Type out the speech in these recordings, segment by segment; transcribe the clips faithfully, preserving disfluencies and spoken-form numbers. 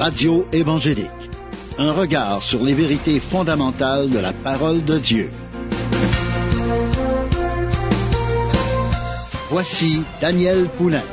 Radio évangélique. Un regard sur les vérités fondamentales de la parole de Dieu. Voici Daniel Poulain.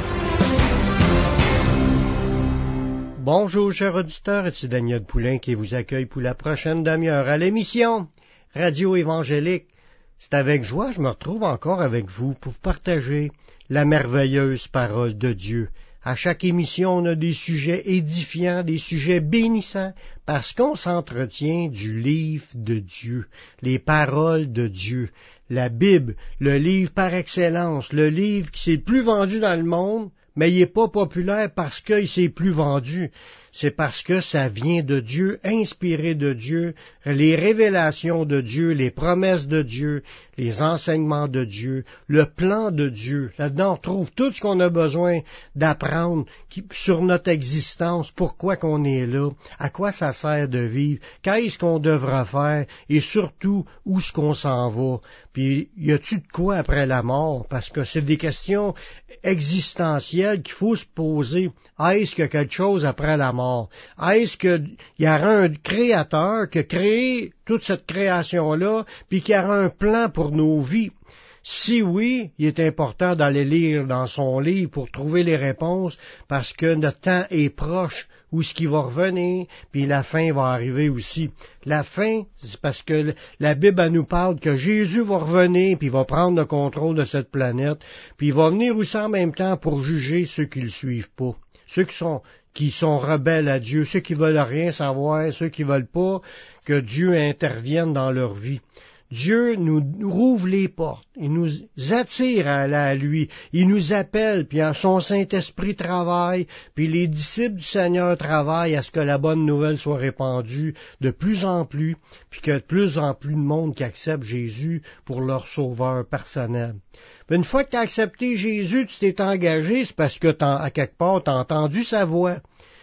Bonjour, chers auditeurs, ici Daniel Poulain qui vous accueille pour la prochaine demi-heure à l'émission Radio évangélique. C'est avec joie que je me retrouve encore avec vous pour partager la merveilleuse parole de Dieu. À chaque émission, on a des sujets édifiants, des sujets bénissants, parce qu'on s'entretient du livre de Dieu, les paroles de Dieu, la Bible, le livre par excellence, le livre qui s'est le plus vendu dans le monde, mais il n'est pas populaire parce qu'il s'est plus vendu. C'est parce que ça vient de Dieu, inspiré de Dieu, les révélations de Dieu, les promesses de Dieu, les enseignements de Dieu, le plan de Dieu. Là-dedans, on trouve tout ce qu'on a besoin d'apprendre qui, sur notre existence, pourquoi qu'on est là, à quoi ça sert de vivre, qu'est-ce qu'on devra faire et surtout où est-ce qu'on s'en va. Puis, y a-tu de quoi après la mort? Parce que c'est des questions existentielles qu'il faut se poser. Est-ce qu'il y a quelque chose après la mort? Est-ce qu'il y aura un créateur qui a créé toute cette création-là, puis qu'il y aura un plan pour nos vies? Si oui, il est important d'aller lire dans son livre pour trouver les réponses, parce que notre temps est proche, où ce qui va revenir, puis la fin va arriver aussi. La fin, c'est parce que la Bible elle nous parle que Jésus va revenir, puis il va prendre le contrôle de cette planète, puis il va venir aussi en même temps pour juger ceux qui le suivent pas. Ceux qui sont qui sont rebelles à Dieu, ceux qui veulent rien savoir, ceux qui veulent pas que Dieu intervienne dans leur vie. Dieu nous, nous rouvre les portes, il nous attire à aller à lui, il nous appelle, puis son Saint-Esprit travaille, puis les disciples du Seigneur travaillent à ce que la bonne nouvelle soit répandue de plus en plus, puis que de plus en plus de monde qui accepte Jésus pour leur sauveur personnel. Puis une fois que tu as accepté Jésus, tu t'es engagé, c'est parce que à quelque part tu as entendu sa voix.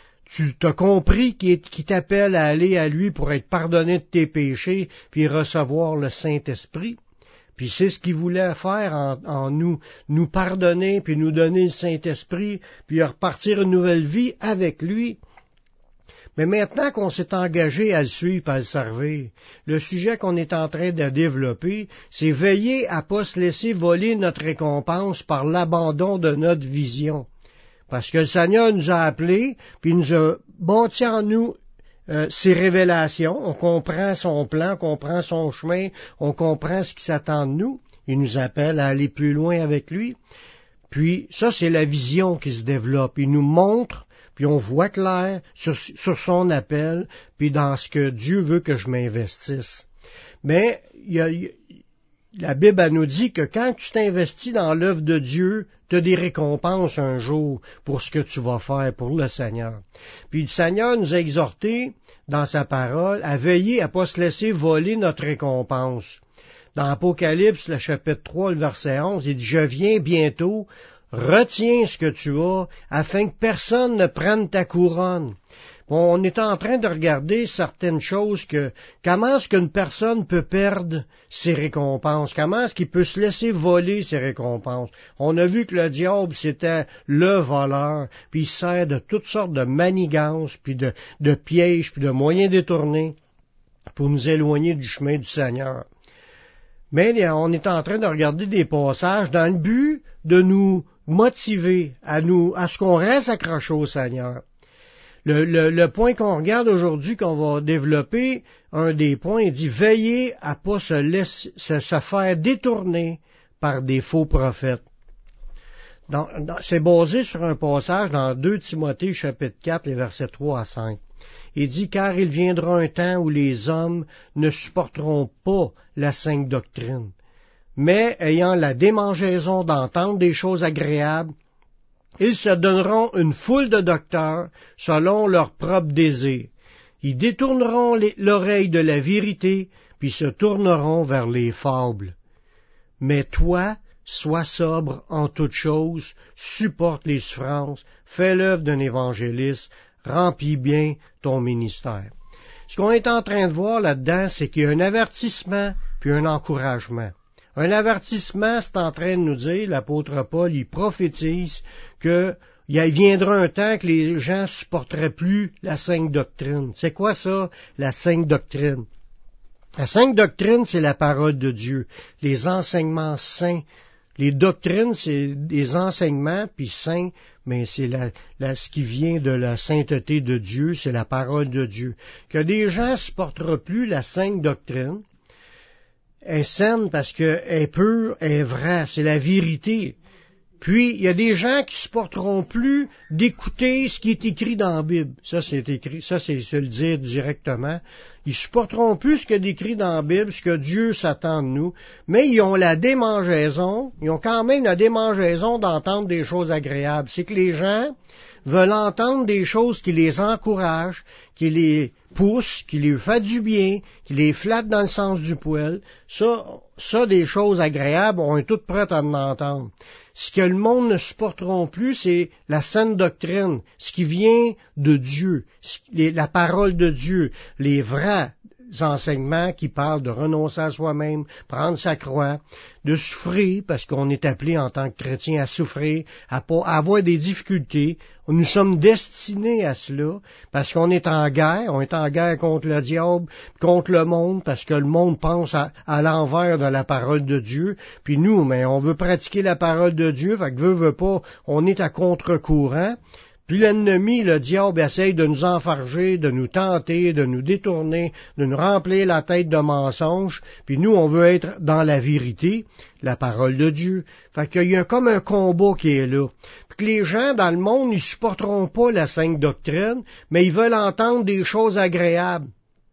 Tu t'as compris qu'il, qu'il t'appelle à aller à lui pour être pardonné de tes péchés, puis recevoir le Saint-Esprit. Puis c'est ce qu'il voulait faire en, en nous, nous pardonner, puis nous donner le Saint-Esprit, puis repartir une nouvelle vie avec lui. Mais maintenant qu'on s'est engagé à le suivre, à le servir, le sujet qu'on est en train de développer, c'est veiller à ne pas se laisser voler notre récompense par l'abandon de notre vision. Parce que le Seigneur nous a appelés, puis il nous a bâti en nous euh, ses révélations. On comprend son plan, on comprend son chemin, on comprend ce qui s'attend de nous. Il nous appelle à aller plus loin avec lui. Puis ça, c'est la vision qui se développe. Il nous montre, puis on voit clair sur, sur son appel, puis dans ce que Dieu veut que je m'investisse. Mais il y a... La Bible elle nous dit que quand tu t'investis dans l'œuvre de Dieu, tu as des récompenses un jour pour ce que tu vas faire pour le Seigneur. Puis le Seigneur nous a exhortés dans sa parole à veiller à ne pas se laisser voler notre récompense. Dans Apocalypse, le chapitre trois, le verset onze, il dit « Je viens bientôt, retiens ce que tu as, afin que personne ne prenne ta couronne. » On est en train de regarder certaines choses que, comment est-ce qu'une personne peut perdre ses récompenses? Comment est-ce qu'il peut se laisser voler ses récompenses? On a vu que le diable, c'était le voleur, puis il sert de toutes sortes de manigances, puis de, de pièges, puis de moyens détournés pour nous éloigner du chemin du Seigneur. Mais on est en train de regarder des passages dans le but de nous motiver à nous, à ce qu'on reste accroché au Seigneur. Le, le, le point qu'on regarde aujourd'hui, qu'on va développer, un des points, il dit « Veillez à ne pas se, laisser, se, se faire détourner par des faux prophètes. » C'est basé sur un passage dans deux Timothée, chapitre quatre, les versets trois à cinq. Il dit « Car il viendra un temps où les hommes ne supporteront pas la sainte doctrine, mais ayant la démangeaison d'entendre des choses agréables, ils se donneront une foule de docteurs selon leur propre désir. Ils détourneront les, l'oreille de la vérité, puis se tourneront vers les fables. Mais toi, sois sobre en toutes choses, supporte les souffrances, fais l'œuvre d'un évangéliste, remplis bien ton ministère. » Ce qu'on est en train de voir là-dedans, c'est qu'il y a un avertissement puis un encouragement. Un avertissement, c'est en train de nous dire, l'apôtre Paul, il prophétise que il viendra un temps que les gens ne supporteraient plus la sainte doctrine. C'est quoi ça, la sainte doctrine? La sainte doctrine, c'est la parole de Dieu, les enseignements saints. Les doctrines, c'est des enseignements, puis saints, mais c'est la, la, ce qui vient de la sainteté de Dieu, c'est la parole de Dieu. Que des gens ne supporteront plus la sainte doctrine, elle est saine parce qu'elle est pure, elle est vraie, c'est la vérité. Puis, il y a des gens qui supporteront plus d'écouter ce qui est écrit dans la Bible. Ça, c'est écrit, ça, c'est se le dire directement. Ils supporteront plus ce qui est écrit dans la Bible, ce que Dieu s'attend de nous. Mais ils ont la démangeaison, ils ont quand même la démangeaison d'entendre des choses agréables. C'est que les gens veulent entendre des choses qui les encouragent, qui les poussent, qui les font du bien, qui les flattent dans le sens du poil. Ça, ça, des choses agréables, on est toutes prêtes à en entendre. Ce que le monde ne supporteront plus, c'est la saine doctrine, ce qui vient de Dieu, la parole de Dieu, les vrais enseignements qui parlent de renoncer à soi-même, prendre sa croix, de souffrir, parce qu'on est appelé en tant que chrétien à souffrir, à, pas, à avoir des difficultés. Nous sommes destinés à cela, parce qu'on est en guerre, on est en guerre contre le diable, contre le monde, parce que le monde pense à, à l'envers de la parole de Dieu, puis nous, mais on veut pratiquer la parole de Dieu, fait que veut, veut pas, on est à contre-courant. Puis l'ennemi, le diable, essaye de nous enfarger, de nous tenter, de nous détourner, de nous remplir la tête de mensonges, puis nous, on veut être dans la vérité, la parole de Dieu. Fait qu'il y a comme un combat qui est là. Puis que les gens dans le monde, ils supporteront pas la sainte doctrine, mais ils veulent entendre des choses agréables.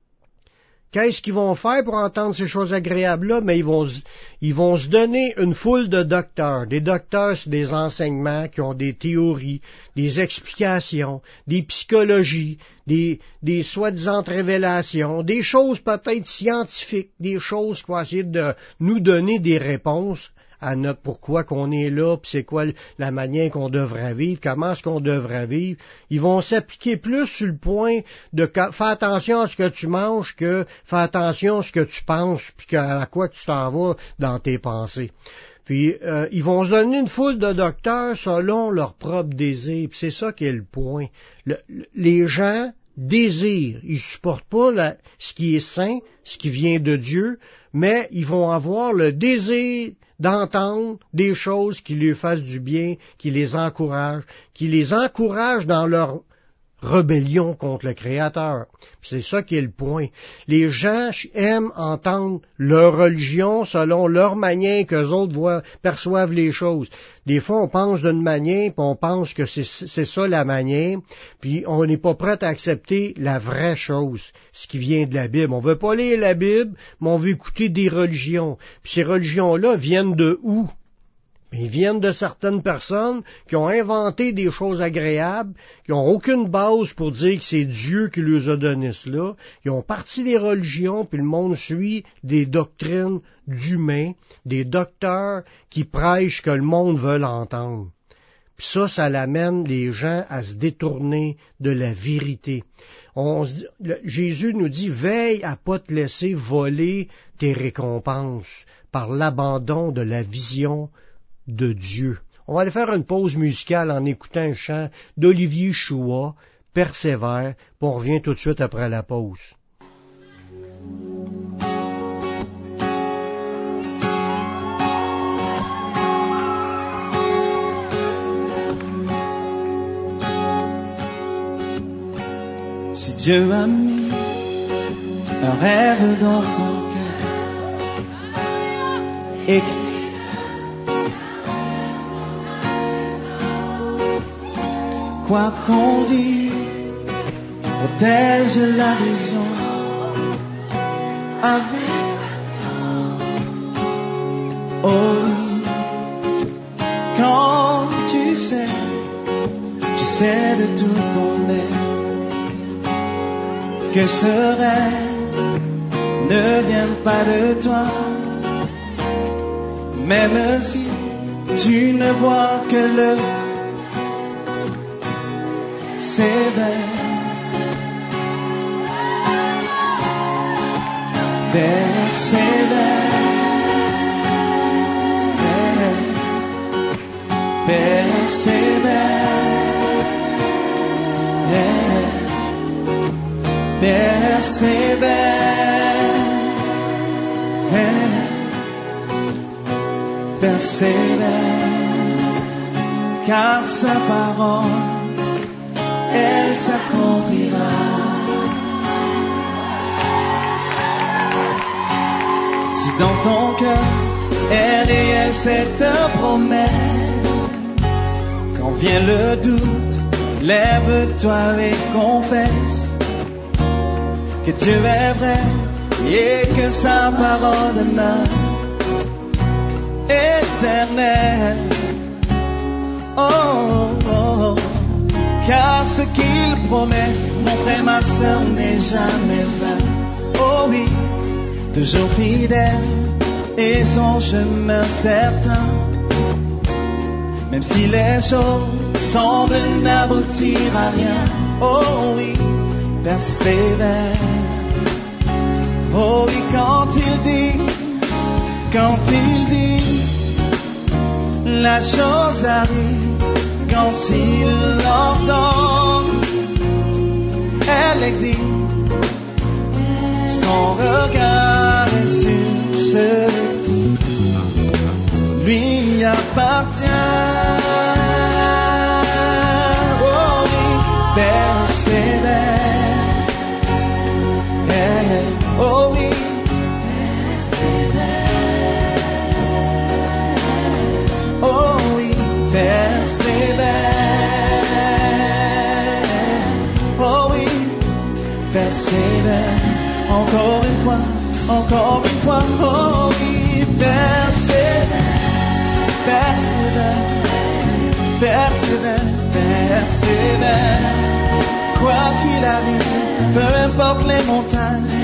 Qu'est-ce qu'ils vont faire pour entendre ces choses agréables-là? Mais ils vont, ils vont se donner une foule de docteurs. Des docteurs, c'est des enseignements qui ont des théories, des explications, des psychologies, des, des soi-disant révélations, des choses peut-être scientifiques, des choses qui vont essayer de nous donner des réponses à notre pourquoi qu'on est là, puis c'est quoi la manière qu'on devrait vivre, comment est-ce qu'on devrait vivre. Ils vont s'appliquer plus sur le point de faire attention à ce que tu manges que faire attention à ce que tu penses, puis à quoi tu t'en vas dans tes pensées. Puis euh, ils vont se donner une foule de docteurs selon leur propre désir, puis c'est ça qui est le point. Le, les gens désirent, ils supportent pas la, ce qui est saint, ce qui vient de Dieu, mais ils vont avoir le désir d'entendre des choses qui lui fassent du bien, qui les encouragent, qui les encouragent dans leur rébellion contre le Créateur. C'est ça qui est le point. Les gens aiment entendre leur religion selon leur manière qu'eux autres voient, perçoivent les choses. Des fois, on pense d'une manière, puis on pense que c'est, c'est ça la manière, puis on n'est pas prêt à accepter la vraie chose, ce qui vient de la Bible. On veut pas lire la Bible, mais on veut écouter des religions. Puis ces religions-là viennent de où? Ils viennent de certaines personnes qui ont inventé des choses agréables, qui n'ont aucune base pour dire que c'est Dieu qui leur a donné cela. Ils ont parti des religions, puis le monde suit des doctrines d'humains, des docteurs qui prêchent que le monde veut entendre. Puis ça, ça l'amène les gens à se détourner de la vérité. On, le, Jésus nous dit, veille à pas te laisser voler tes récompenses par l'abandon de la vision de Dieu. On va aller faire une pause musicale en écoutant un chant d'Olivier Choua, Persévère, puis on revient tout de suite après la pause. Si Dieu a mis un rêve dans ton cœur et que quoi qu'on dise, protège la vision avec oh, quand tu sais, tu sais de tout ton être que ce rêve ne vient pas de toi, même si tu ne vois que le sévère, persévère, persévère, persévère, persévère, car sa parole, elle s'accomplira. Si dans ton cœur est réelle cette promesse, quand vient le doute, lève-toi et confesse que Dieu est vrai et que sa parole demeure éternelle. Oh, oh, oh, car ce qu'il promet, mon frère, ma soeur, n'est jamais vain. Oh oui, toujours fidèle et son chemin certain. Même si les choses semblent n'aboutir à rien, oh oui, persévère. Oh oui, quand il dit, quand il dit, la chose arrive. Quand il l'ordonne, elle existe. Son regard est sur ce qui lui appartient. Oh oui, persévère. Oh oui, persévère. Oh oui, persévère. Oh oui, persévère. Encore une fois, encore une fois, oh oui, persévère, persévère, persévère, persévère. Quoi qu'il arrive, peu importe les montagnes,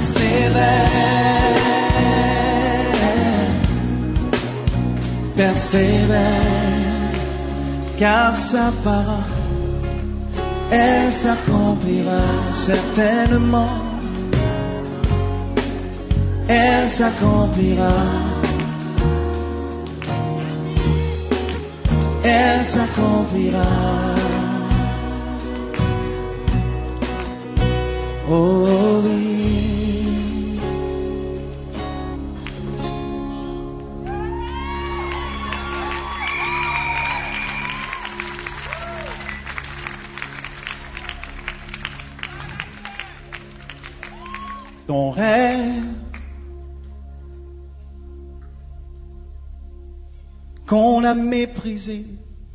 persévère, persévère, car sa parole, elle s'accomplira certainement. Elle s'accomplira, elle s'accomplira. Oh oui. Ton rêve qu'on a méprisé,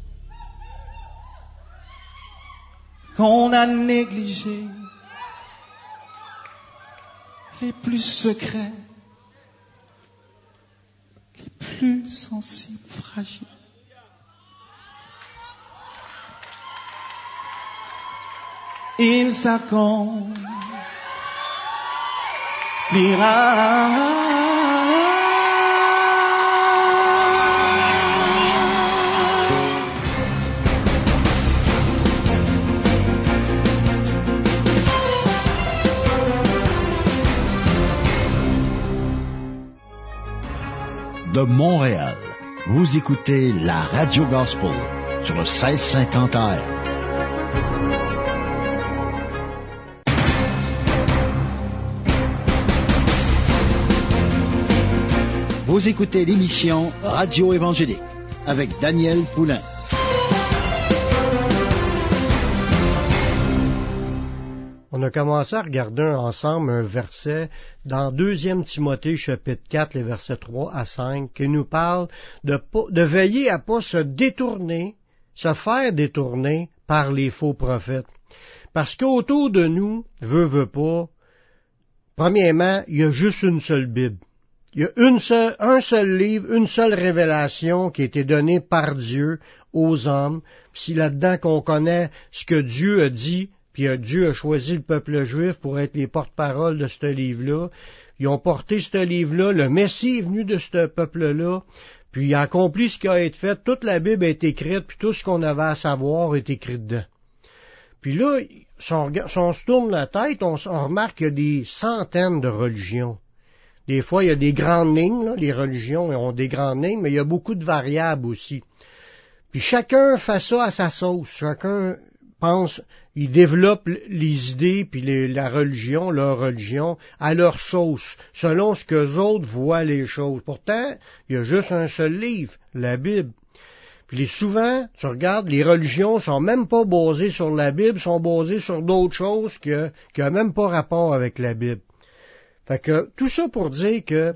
qu'on a négligé, les plus secrets, les plus sensibles, fragiles. Il s'accomplira. De Montréal, vous écoutez la Radio Gospel sur le seize cinquante A M. Vous écoutez l'émission Radio Évangélique avec Daniel Poulain. On a commencé à regarder ensemble un verset dans deuxième Timothée chapitre quatre, les versets trois à cinq, qui nous parle de, de veiller à ne pas se détourner, se faire détourner par les faux prophètes. Parce qu'autour de nous, veut, veut pas, premièrement, il y a juste une seule Bible. Il y a une seule, un seul livre, une seule révélation qui a été donnée par Dieu aux hommes. Puis c'est là-dedans qu'on connaît ce que Dieu a dit, puis Dieu a choisi le peuple juif pour être les porte-paroles de ce livre-là. Ils ont porté ce livre-là, le Messie est venu de ce peuple-là, puis il a accompli ce qui a été fait. Toute la Bible est écrite, puis tout ce qu'on avait à savoir est écrit dedans. Puis là, si on, si on se tourne la tête, on, on remarque qu'il y a des centaines de religions. Des fois, il y a des grandes lignes, là, les religions ont des grandes lignes, mais il y a beaucoup de variables aussi. Puis chacun fait ça à sa sauce. Chacun pense, il développe les idées puis les, la religion, leur religion, à leur sauce, selon ce qu'eux autres voient les choses. Pourtant, il y a juste un seul livre, la Bible. Puis souvent, tu regardes, les religions sont même pas basées sur la Bible, sont basées sur d'autres choses qui n'ont même pas rapport avec la Bible. Fait que tout ça pour dire que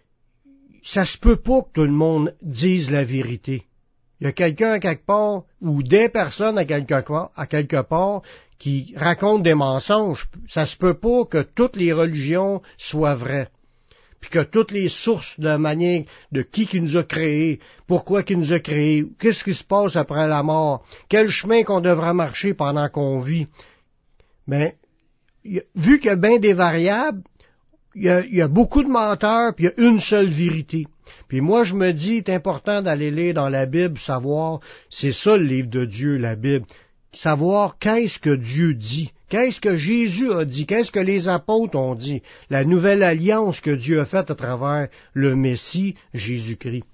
ça se peut pas que tout le monde dise la vérité. Il y a quelqu'un à quelque part, ou des personnes à quelque part, à quelque part qui racontent des mensonges. Ça se peut pas que toutes les religions soient vraies. Puis que toutes les sources de manière de qui qui nous a créés, pourquoi qui nous a créés, qu'est-ce qui se passe après la mort, quel chemin qu'on devra marcher pendant qu'on vit. Mais, vu qu'il y a bien des variables, il y a, il y a beaucoup de menteurs, puis il y a une seule vérité. Puis moi, je me dis, c'est important d'aller lire dans la Bible, savoir, c'est ça le livre de Dieu, la Bible, savoir qu'est-ce que Dieu dit, qu'est-ce que Jésus a dit, qu'est-ce que les apôtres ont dit, la nouvelle alliance que Dieu a faite à travers le Messie, Jésus-Christ.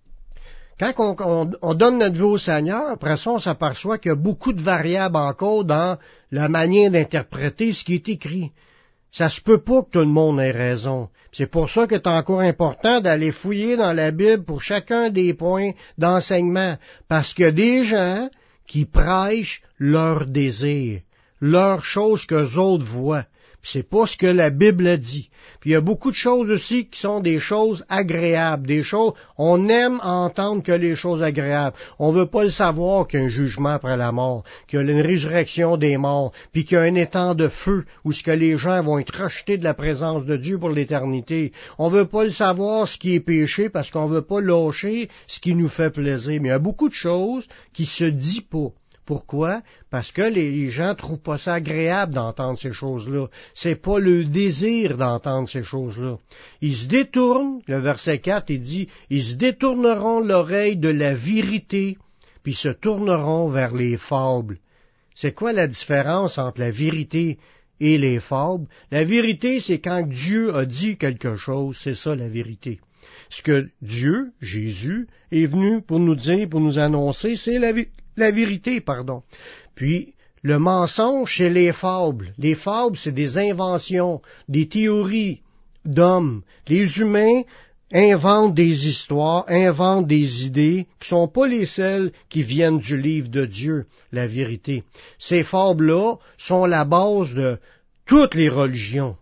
Quand on, on, on donne notre vie au Seigneur, après ça, on s'aperçoit qu'il y a beaucoup de variables encore dans la manière d'interpréter ce qui est écrit. Ça se peut pas que tout le monde ait raison. C'est pour ça que c'est encore important d'aller fouiller dans la Bible pour chacun des points d'enseignement. Parce qu'il y a des gens qui prêchent leurs désirs, leurs choses qu'eux autres voient. Puis c'est pas ce que la Bible a dit. Puis il y a beaucoup de choses aussi qui sont des choses agréables, des choses, on aime entendre que les choses agréables. On veut pas le savoir qu'il y a un jugement après la mort, qu'il y a une résurrection des morts, puis qu'il y a un étang de feu où ce que les gens vont être rejetés de la présence de Dieu pour l'éternité. On veut pas le savoir ce qui est péché parce qu'on veut pas lâcher ce qui nous fait plaisir. Mais il y a beaucoup de choses qui se disent pas. Pourquoi? Parce que les gens trouvent pas ça agréable d'entendre ces choses-là. C'est pas le désir d'entendre ces choses-là. Ils se détournent, le verset quatre, il dit, ils se détourneront l'oreille de la vérité, puis se tourneront vers les fables. C'est quoi la différence entre la vérité et les fables? La vérité, c'est quand Dieu a dit quelque chose, c'est ça la vérité. Ce que Dieu, Jésus, est venu pour nous dire, pour nous annoncer, c'est la vérité. La vérité, pardon. Puis, le mensonge, c'est les fables. Les fables, c'est des inventions, des théories d'hommes. Les humains inventent des histoires, inventent des idées qui sont pas les celles qui viennent du livre de Dieu, la vérité. Ces fables-là sont la base de toutes les religions.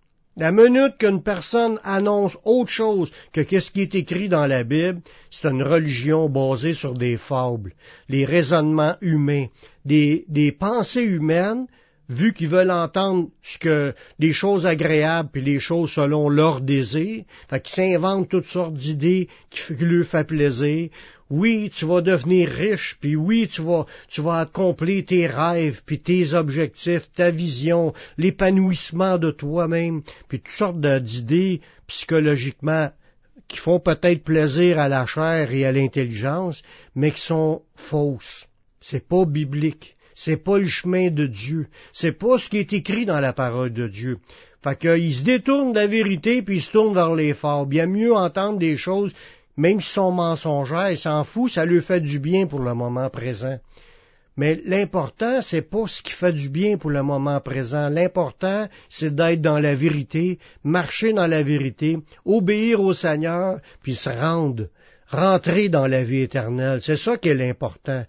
La minute qu'une personne annonce autre chose que qu'est-ce qui est écrit dans la Bible, c'est une religion basée sur des fables, les raisonnements humains, des, des pensées humaines, vu qu'ils veulent entendre ce que des choses agréables puis les choses selon leur désir, fait qu'ils s'inventent toutes sortes d'idées qui, qui leur font plaisir. Oui, tu vas devenir riche, puis oui, tu vas, tu vas accomplir tes rêves, puis tes objectifs, ta vision, l'épanouissement de toi-même, puis toutes sortes d'idées psychologiquement qui font peut-être plaisir à la chair et à l'intelligence, mais qui sont fausses. C'est pas biblique. C'est pas le chemin de Dieu. C'est pas ce qui est écrit dans la parole de Dieu. Fait qu'ils se détournent de la vérité, puis ils se tournent vers les fables. Bien mieux entendre des choses même s'ils sont mensongers, ils s'en foutent, ça leur fait du bien pour le moment présent. Mais l'important, c'est pas ce qui fait du bien pour le moment présent. L'important, c'est d'être dans la vérité, marcher dans la vérité, obéir au Seigneur, puis se rendre, rentrer dans la vie éternelle. C'est ça qui est l'important.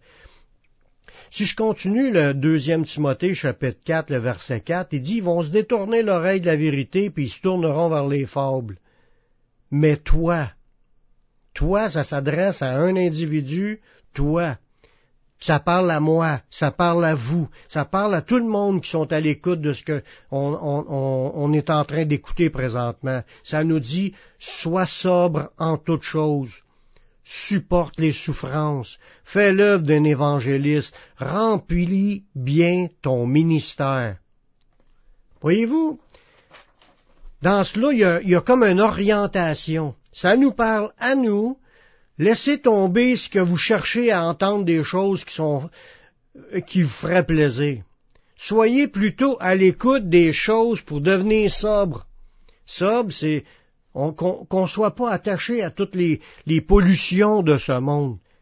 Si je continue le deuxième Timothée, chapitre quatre, le verset quatre, il dit, ils vont se détourner l'oreille de la vérité, puis ils se tourneront vers les fables. Mais toi, Toi, ça s'adresse à un individu, toi. Ça parle à moi, ça parle à vous, ça parle à tout le monde qui sont à l'écoute de ce que on, on, on, on est en train d'écouter présentement. Ça nous dit, sois sobre en toutes choses, supporte les souffrances, fais l'œuvre d'un évangéliste, remplis bien ton ministère. Voyez-vous, dans cela, il y a, il y a comme une orientation. Ça nous parle à nous. Laissez tomber ce que vous cherchez à entendre des choses qui sont qui vous feraient plaisir. Soyez plutôt à l'écoute des choses pour devenir sobre. Sobre, c'est on, qu'on ne soit pas attaché à toutes les, les pollutions de ce monde.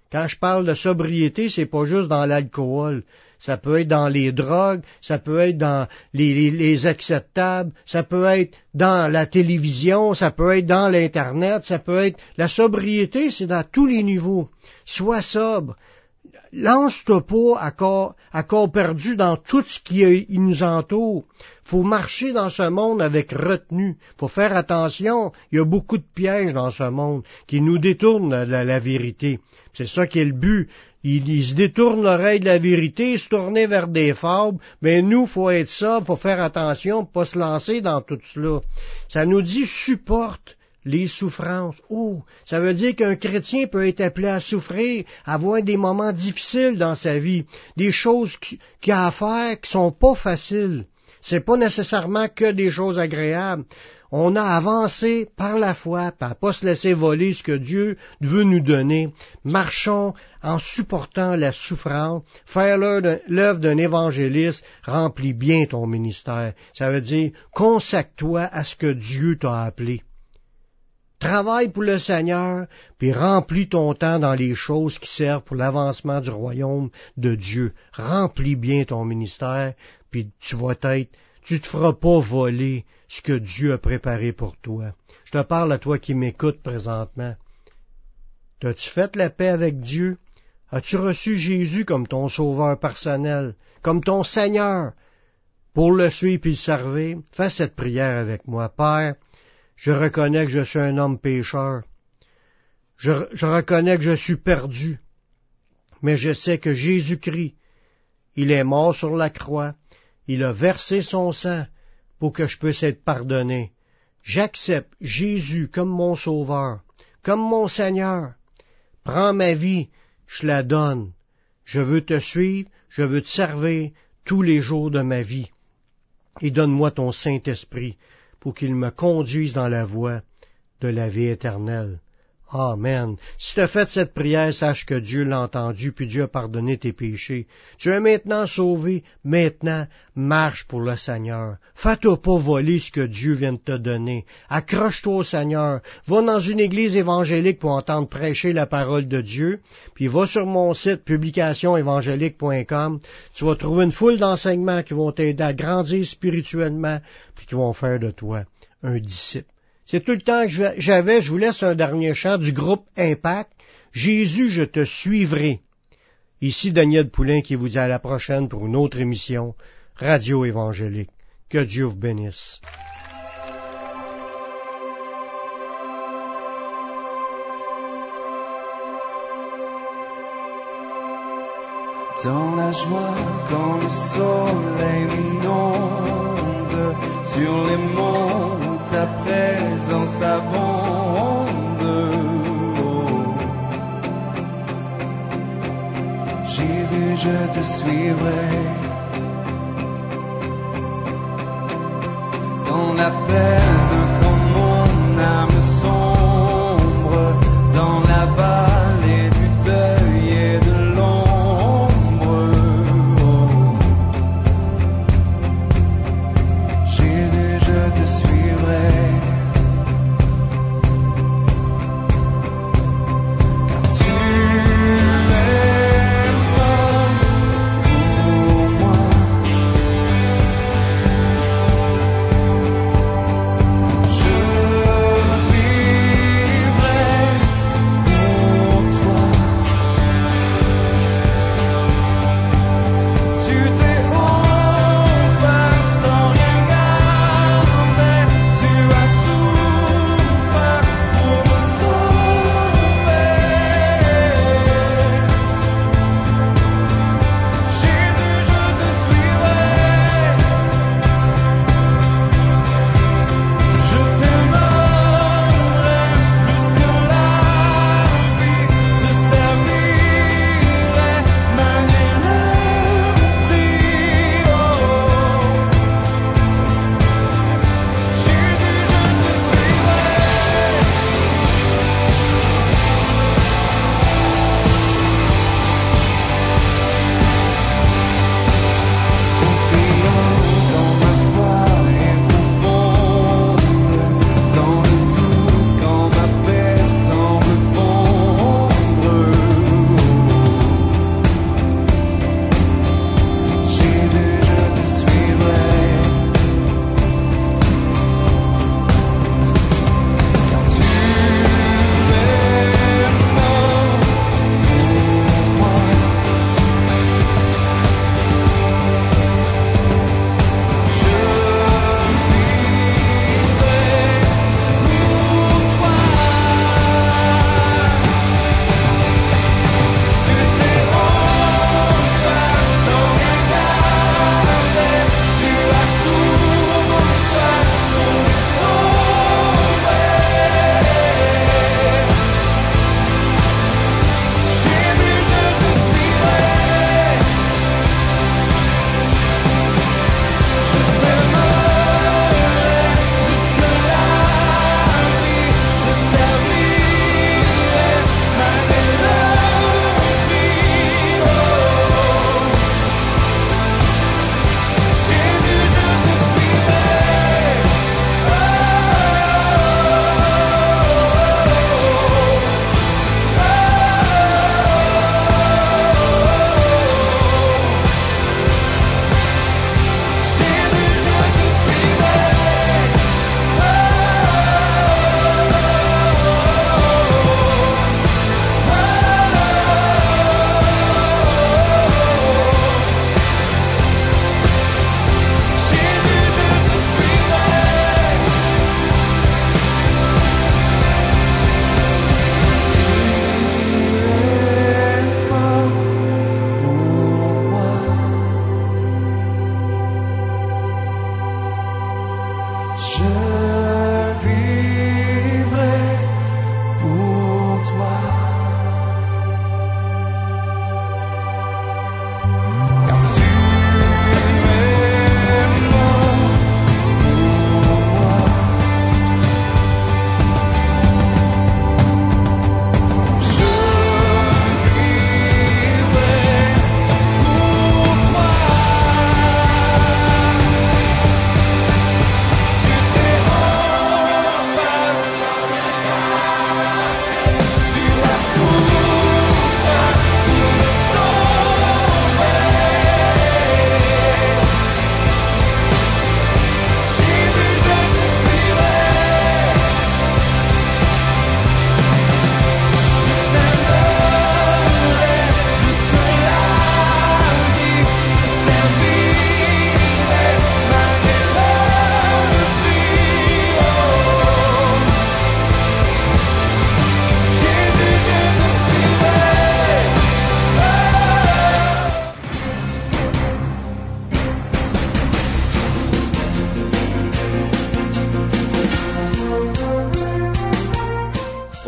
Quand je parle de sobriété, c'est pas juste dans l'alcool. Ça peut être dans les drogues, ça peut être dans les, les, les excès de table, ça peut être dans la télévision, ça peut être dans l'Internet, ça peut être... La sobriété, c'est dans tous les niveaux. Sois sobre. Lance-toi pas à corps, à corps perdu dans tout ce qui il nous entoure. Faut marcher dans ce monde avec retenue. Faut faire attention. Il y a beaucoup de pièges dans ce monde qui nous détournent de la, la vérité. C'est ça qui est le but. Il, il se détourne l'oreille de la vérité, se tourner vers des fables. Mais nous, faut être ça, faut faire attention, pas se lancer dans tout cela. Ça nous dit supporte les souffrances. Oh, ça veut dire qu'un chrétien peut être appelé à souffrir, à avoir des moments difficiles dans sa vie, des choses qu'il a à faire qui sont pas faciles. C'est pas nécessairement que des choses agréables. On a avancé par la foi, à pas se laisser voler ce que Dieu veut nous donner. Marchons en supportant la souffrance. Faire l'œuvre d'un évangéliste remplit bien ton ministère. Ça veut dire consacre-toi à ce que Dieu t'a appelé. Travaille pour le Seigneur, puis remplis ton temps dans les choses qui servent pour l'avancement du royaume de Dieu. Remplis bien ton ministère, puis tu vas être, tu te feras pas voler ce que Dieu a préparé pour toi. Je te parle à toi qui m'écoutes présentement. T'as-tu fait la paix avec Dieu? As-tu reçu Jésus comme ton sauveur personnel, comme ton Seigneur, pour le suivre et le servir? Fais cette prière avec moi. Père, je reconnais que je suis un homme pécheur. Je, je reconnais que je suis perdu. Mais je sais que Jésus-Christ, il est mort sur la croix. Il a versé son sang pour que je puisse être pardonné. J'accepte Jésus comme mon sauveur, comme mon Seigneur. Prends ma vie, je la donne. Je veux te suivre, je veux te servir tous les jours de ma vie. Et donne-moi ton Saint-Esprit pour qu'il me conduise dans la voie de la vie éternelle. Amen. Si tu as fait cette prière, sache que Dieu l'a entendu, puis Dieu a pardonné tes péchés. Tu es maintenant sauvé, maintenant marche pour le Seigneur. Fais-toi pas voler ce que Dieu vient de te donner. Accroche-toi au Seigneur. Va dans une église évangélique pour entendre prêcher la parole de Dieu, puis va sur mon site publication évangélique point com. Tu vas trouver une foule d'enseignements qui vont t'aider à grandir spirituellement, puis qui vont faire de toi un disciple. C'est tout le temps que j'avais. Je vous laisse un dernier chant du groupe Impact. Jésus, je te suivrai. Ici Daniel Poulain qui vous dit à la prochaine pour une autre émission Radio Évangélique. Que Dieu vous bénisse. Dans la joie, quand le soleil m'inonde, sur les monts où ta présence abonde. Oh. Jésus, je te suivrai. Dans la peine, quand mon âme sombre, dans la vallée du deuil et de l'ombre.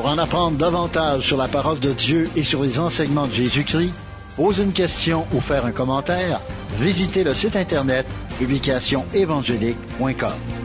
en apprendre davantage sur la parole de Dieu et sur les enseignements de Jésus-Christ, poser une question ou faire un commentaire, visitez le site internet publication évangélique point com.